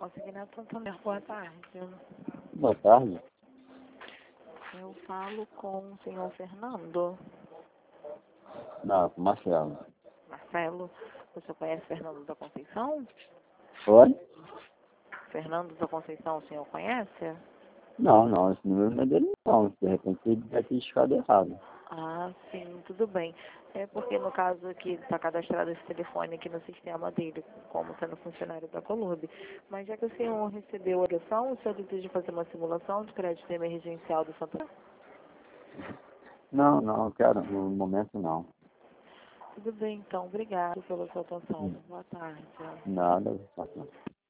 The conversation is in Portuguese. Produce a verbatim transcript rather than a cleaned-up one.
Consignato Antônio, boa tarde. Boa tarde. Eu falo com o senhor Fernando. Não, com Marcelo. Marcelo, você conhece Fernando da Conceição? Oi? Fernando da Conceição, o senhor conhece? Não, não, esse número não é dele não. De repente ele deve ter digitado errado. Ah, sim, tudo bem. É porque no caso aqui está cadastrado esse telefone aqui no sistema dele, como sendo funcionário da Colurb. Mas já que o senhor recebeu a oração, o senhor deseja fazer uma simulação de crédito emergencial do Santo? Não, não, quero, no momento não. Tudo bem, então. Obrigado pela sua atenção. Boa tarde. Nada, não.